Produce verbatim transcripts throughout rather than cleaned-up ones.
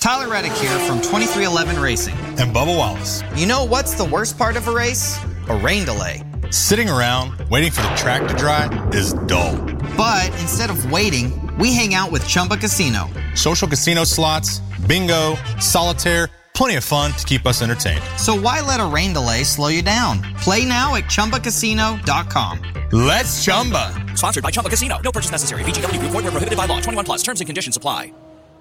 Tyler Reddick here from twenty-three eleven Racing. And Bubba Wallace. You know what's the worst part of a race? A rain delay. Sitting around waiting for the track to dry is dull. But instead of waiting, we hang out with Chumba Casino. Social casino slots, bingo, solitaire, plenty of fun to keep us entertained. So why let a rain delay slow you down? Play now at Chumba Casino dot com. Let's Chumba. Sponsored by Chumba Casino. No purchase necessary. V G W Group. Void where prohibited by law. twenty-one plus. Terms and conditions apply.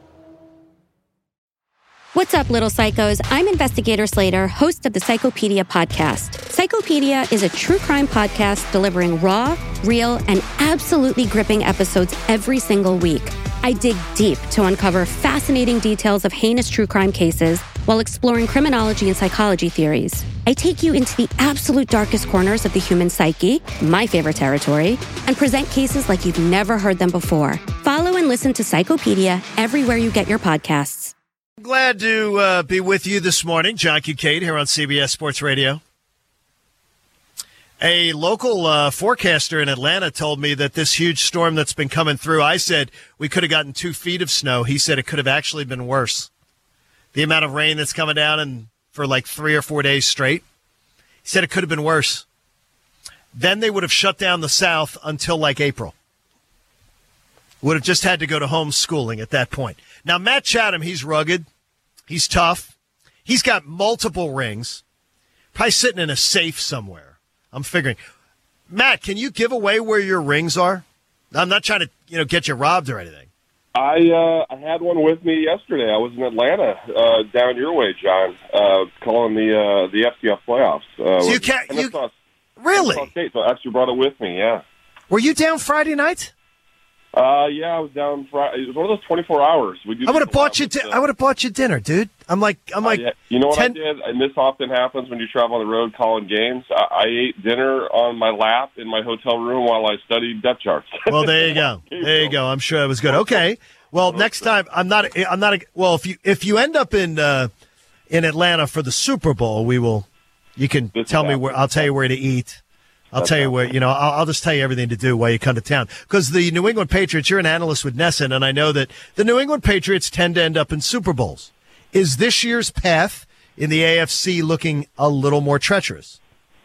What's up, little psychos? I'm Investigator Slater, host of the Psychopedia podcast. Psychopedia is a true crime podcast delivering raw, real, and absolutely gripping episodes every single week. I dig deep to uncover fascinating details of heinous true crime cases while exploring criminology and psychology theories. I take you into the absolute darkest corners of the human psyche, my favorite territory, and present cases like you've never heard them before. Follow and listen to Psychopedia everywhere you get your podcasts. Glad to uh, be with you this morning. John Kincaid here on C B S Sports Radio. A local uh, forecaster in Atlanta told me that this huge storm that's been coming through, I said we could have gotten two feet of snow. He said it could have actually been worse. The amount of rain that's coming down and for like three or four days straight. He said it could have been worse. Then they would have shut down the South until like April. Would have just had to go to homeschooling at that point. Now, Matt Chatham, he's rugged. He's tough. He's got multiple rings. Probably sitting in a safe somewhere. I'm figuring. Matt, can you give away where your rings are? I'm not trying to, you know, get you robbed or anything. I uh, I had one with me yesterday. I was in Atlanta, uh, down your way, John, uh, calling the uh, the F C F playoffs. Uh, So you can't. You, Kennesaw, really? Kennesaw State, so I actually brought it with me. Yeah. Were you down Friday night? Uh, yeah, I was down Friday. It was one of those twenty-four hours. We do I would have bought you. Di- Di- I would have bought you dinner, dude. I'm like. I'm like. Uh, yeah. You know what ten- I did, and this often happens when you travel on the road calling games. I, I ate dinner on my lap in my hotel room while I studied depth charts. Well, there you go. There you go. I'm sure it was good. Okay. Well, next time I'm not. I'm not. A, well, if you if you end up in uh, in Atlanta for the Super Bowl, we will. You can This tell me happens. where. I'll tell you where to eat. I'll That's tell you awesome. where. You know. I'll, I'll just tell you everything to do while you come to town. Because the New England Patriots. You're an analyst with Nesson, and I know that the New England Patriots tend to end up in Super Bowls. Is this year's path in the A F C looking a little more treacherous?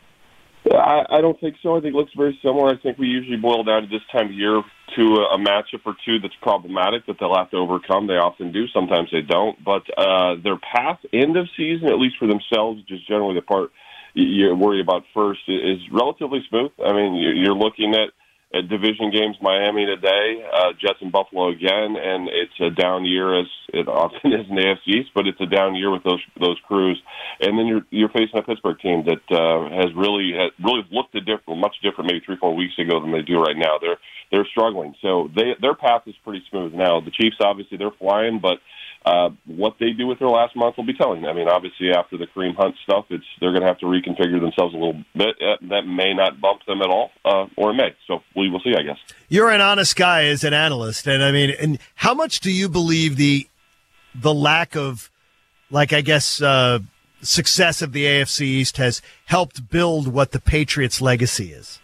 I, I don't think so. I think it looks very similar. I think we usually boil down to this time of year to a, a matchup or two that's problematic that they'll have to overcome. They often do. Sometimes they don't. But uh, their path end of season, at least for themselves, just generally the part you worry about first, is relatively smooth. I mean, you're looking at, at division games, Miami today, uh, Jets and Buffalo again, and it's a down year as it often is in the A F C East, but it's a down year with those those crews. And then you're you're facing a Pittsburgh team that uh, has really has really looked a different, much different, maybe three four weeks ago than they do right now. They're they're struggling, so they their path is pretty smooth now. The Chiefs obviously they're flying, but uh, what they do with their last month will be telling. I mean, obviously after the Kareem Hunt stuff, it's they're going to have to reconfigure themselves a little bit. Uh, that may not bump them at all, uh, or it may. So we will see, I guess. You're an honest guy as an analyst, and I mean, and how much do you believe the the lack of, like, I guess, uh, success of the A F C East has helped build what the Patriots' legacy is?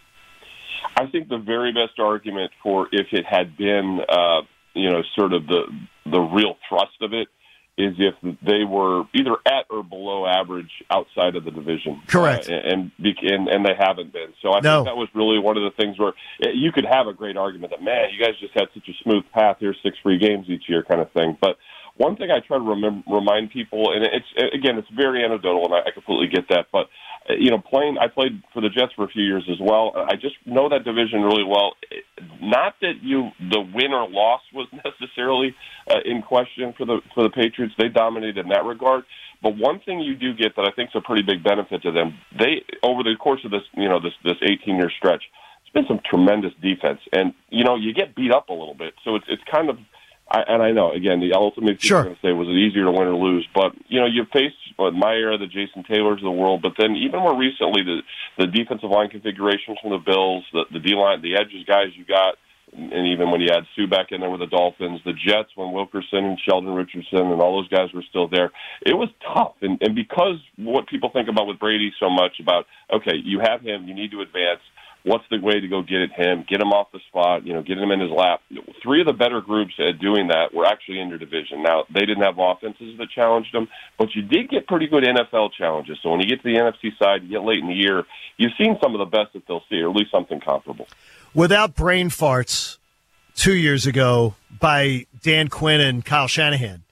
I think the very best argument for if it had been, uh, you know, sort of the the real thrust of it is if they were either at or below average outside of the division. Correct. Uh, and, and and they haven't been. So I No. think that was really one of the things where you could have a great argument that, man, you guys just had such a smooth path. Here's six free games each year kind of thing. But one thing I try to remember, remind people, and it's again, it's very anecdotal, and I, I completely get that, but you know, playing, I played for the Jets for a few years as well. I just know that division really well. Not that you the win or loss was necessarily uh, in question for the for the Patriots. They dominated in that regard. But one thing you do get that I think is a pretty big benefit to them, they over the course of this you know this this eighteen year stretch, it's been some tremendous defense, and you know you get beat up a little bit, so it's it's kind of. I, and I know, again, the ultimate thing Sure. I'm going to say was it easier to win or lose. But, you know, you faced, in my era, the Jason Taylors of the world. But then even more recently, the, the defensive line configurations from the Bills, the, the D-line, the edges guys you got, and even when you had Sue back in there with the Dolphins, the Jets when Wilkerson and Sheldon Richardson and all those guys were still there, it was tough. And, and because what people think about with Brady so much about, okay, you have him, you need to advance, what's the way to go get at him, get him off the spot, you know, get him in his lap. Three of the better groups at doing that were actually in your division. Now, they didn't have offenses that challenged them, but you did get pretty good N F L challenges. So when you get to the N F C side, you get late in the year, you've seen some of the best that they'll see, or at least something comparable. Without brain farts two years ago by Dan Quinn and Kyle Shanahan,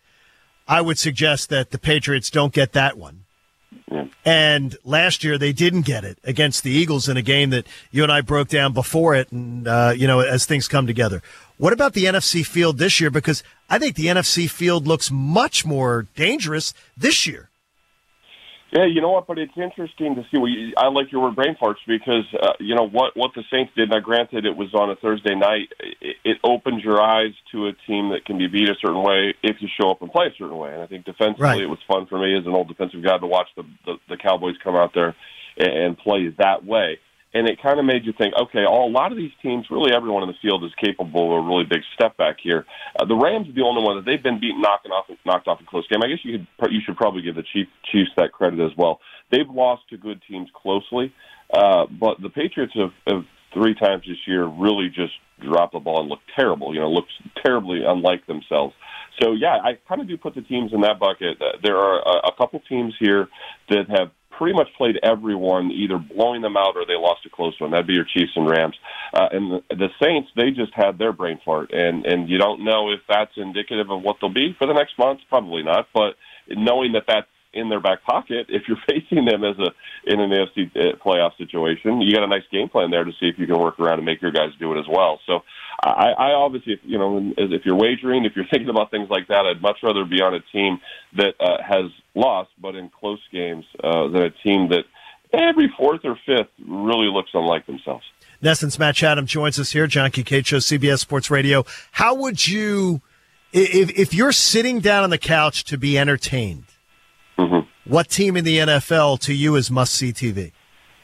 I would suggest that the Patriots don't get that one. Yeah. And last year they didn't get it against the Eagles in a game that you and I broke down before it, and uh, you know, as things come together. What about the N F C field this year? Because I think the N F C field looks much more dangerous this year. Yeah, you know what? But it's interesting to see. What you, I like your word brain farts because uh, you know what what the Saints did. Now, granted, it was on a Thursday night. It, it opens your eyes to a team that can be beat a certain way if you show up and play a certain way. And I think defensively, right. It was fun for me as an old defensive guy to watch the the, the Cowboys come out there and, and play that way. And it kind of made you think, okay, all, a lot of these teams, really everyone in the field is capable of a really big step back here. Uh, the Rams are the only one that they've been beaten, knocking off, knocked off a close game. I guess you could, you should probably give the Chiefs, Chiefs that credit as well. They've lost to good teams closely, uh, but the Patriots have, have three times this year really just dropped the ball and looked terrible. You know, looked terribly unlike themselves. So yeah, I kind of do put the teams in that bucket. Uh, there are a, a couple teams here that have pretty much played everyone, either blowing them out or they lost a close one. That'd be your Chiefs and Rams. Uh, and the, the Saints, they just had their brain fart. And, and you don't know if that's indicative of what they'll be for the next month. Probably not. But knowing that that's in their back pocket, if you're facing them as a in an A F C playoff situation, you got a nice game plan there to see if you can work around and make your guys do it as well. So I, I obviously, you know, if you're wagering, if you're thinking about things like that, I'd much rather be on a team that uh, has lost, but in close games, uh, than a team that every fourth or fifth really looks unlike themselves. Nesson's Matt Chatham joins us here, John Kincaid Show, C B S Sports Radio. How would you, if if you're sitting down on the couch to be entertained, mm-hmm. what team in the N F L to you is must-see T V?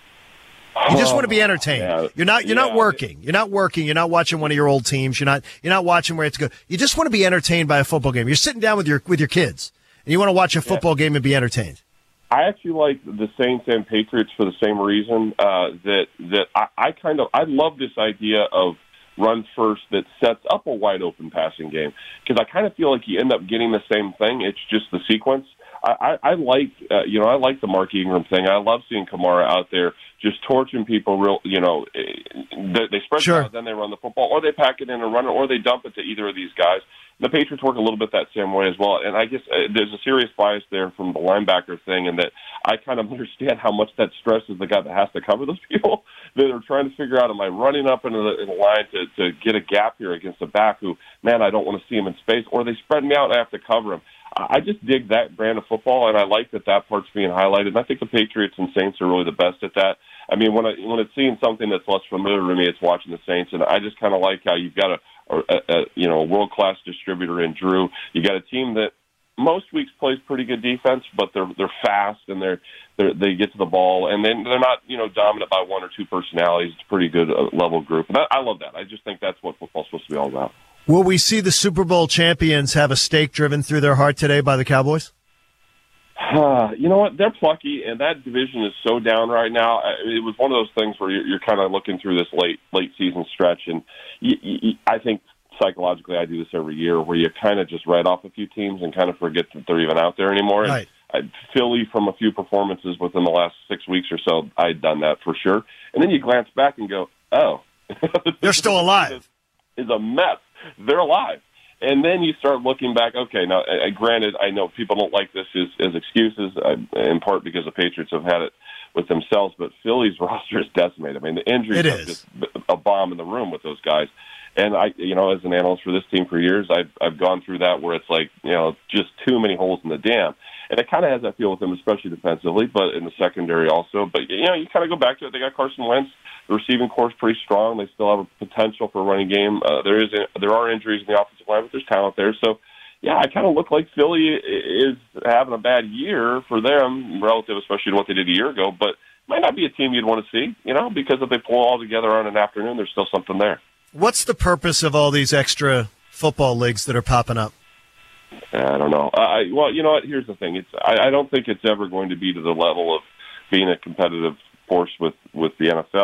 You just want to be entertained. Yeah. You're not. You're yeah. not working. You're not working. You're not watching one of your old teams. You're not. You're not watching where it's good. You just want to be entertained by a football game. You're sitting down with your with your kids, and you want to watch a football yeah. game and be entertained. I actually like the Saints and Patriots for the same reason. Uh, that that I, I kind of I love this idea of run first that sets up a wide open passing game because I kind of feel like you end up getting the same thing. It's just the sequence. I, I, I like, uh, you know, I like the Mark Ingram thing. I love seeing Kamara out there just torching people. Real, you know, they, they spread sure. it out, then they run the football, or they pack it in and run it, or they dump it to either of these guys. The Patriots work a little bit that same way as well. And I guess uh, there's a serious bias there from the linebacker thing, and that I kind of understand how much that stresses the guy that has to cover those people. That are trying to figure out, am I running up into the, in the line to, to get a gap here against a back who, man, I don't want to see him in space, or they spread me out and I have to cover him. I just dig that brand of football, and I like that that part's being highlighted. And I think the Patriots and Saints are really the best at that. I mean, when I, when it's seeing something that's less familiar to me, it's watching the Saints, and I just kind of like how you've got a, a, a you know a world class distributor in Drew. You got a team that most weeks plays pretty good defense, but they're they're fast and they're, they're they get to the ball, and then they're not you know dominant by one or two personalities. It's a pretty good uh, level group, and I, I love that. I just think that's what football's supposed to be all about. Will we see the Super Bowl champions have a stake driven through their heart today by the Cowboys? Uh, you know what? They're plucky, and that division is so down right now. It was one of those things where you're, you're kind of looking through this late late season stretch, and you, you, I think psychologically I do this every year, where you kind of just write off a few teams and kind of forget that they're even out there anymore. Right. And I, Philly, from a few performances within the last six weeks or so, I'd done that for sure. And then you glance back and go, oh. They're still alive. Is a mess. They're alive. And then you start looking back, okay, now, uh, granted, I know people don't like this as, as excuses, uh, in part because the Patriots have had it with themselves, but Philly's roster is decimated. I mean, the injuries are just a bomb in the room with those guys. And I, you know, as an analyst for this team for years, I've, I've gone through that where it's like, you know, just too many holes in the dam. And it kind of has that feel with them, especially defensively, but in the secondary also. But, you know, you kind of go back to it. They got Carson Wentz. The receiving core is pretty strong. They still have a potential for a running game. Uh, there is a, there are injuries in the offensive line, but there's talent there. So, yeah, I kind of look like Philly is having a bad year for them, relative especially to what they did a year ago. But might not be a team you'd want to see, you know, because if they pull all together on an afternoon, there's still something there. What's the purpose of all these extra football leagues that are popping up? I don't know. I, well, you know what? Here's the thing. It's I, I don't think it's ever going to be to the level of being a competitive force with, with the N F L.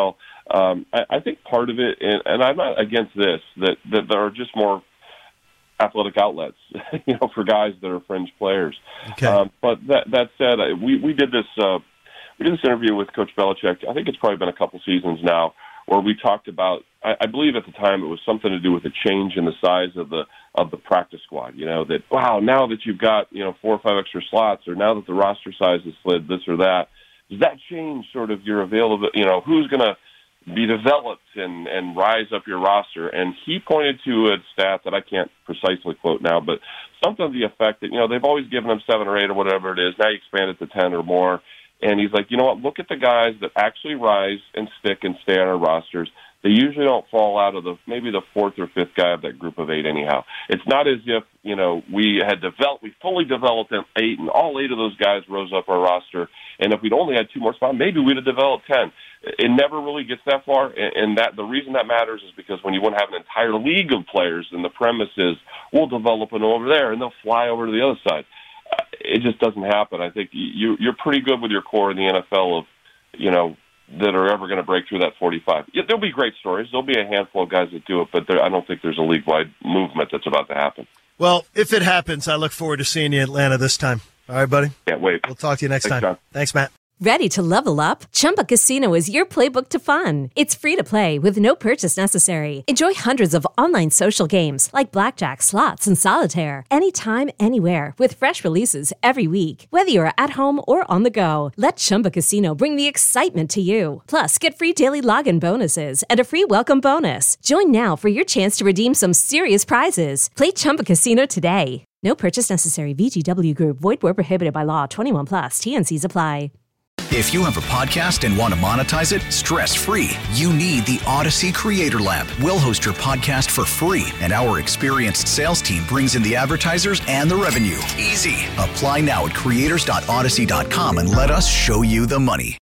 Um, I, I think part of it, and, and I'm not against this, that, that there are just more athletic outlets, you know, for guys that are fringe players. Okay. Um, but that that said, we we did this uh, we did this interview with Coach Belichick. I think it's probably been a couple seasons now, where we talked about. I, I believe at the time it was something to do with a change in the size of the of the practice squad. You know, that wow, now that you've got you know four or five extra slots, or now that the roster size has slid, this or that, does that change sort of your available? You know, who's going to be developed and, and rise up your roster? And he pointed to a stat that I can't precisely quote now, but something to the effect that, you know, they've always given them seven or eight or whatever it is. Now you expand it to ten or more. And he's like, you know what, look at the guys that actually rise and stick and stay on our rosters. They usually don't fall out of the maybe the fourth or fifth guy of that group of eight anyhow. It's not as if, you know, we had developed, we fully developed them eight, and all eight of those guys rose up our roster. And if we'd only had two more spots, maybe we'd have developed ten. It never really gets that far, and that the reason that matters is because when you want to have an entire league of players, and the premise is we'll develop them over there, and they'll fly over to the other side. It just doesn't happen. I think you, you're pretty good with your core in the N F L of, you know, that are ever going to break through that forty-five. Yeah, there'll be great stories. There'll be a handful of guys that do it, but there, I don't think there's a league-wide movement that's about to happen. Well, if it happens, I look forward to seeing you in Atlanta this time. All right, buddy? Can't wait. We'll talk to you next Thanks, time. John. Thanks, Matt. Ready to level up? Chumba Casino is your playbook to fun. It's free to play with no purchase necessary. Enjoy hundreds of online social games like blackjack, slots, and solitaire anytime, anywhere with fresh releases every week. Whether you're at home or on the go, let Chumba Casino bring the excitement to you. Plus, get free daily login bonuses and a free welcome bonus. Join now for your chance to redeem some serious prizes. Play Chumba Casino today. No purchase necessary. V G W Group. Void where prohibited by law. twenty-one plus. T N Cs apply. If you have a podcast and want to monetize it stress-free, you need the Odyssey Creator Lab. We'll host your podcast for free, and our experienced sales team brings in the advertisers and the revenue. Easy. Apply now at creators dot odyssey dot com and let us show you the money.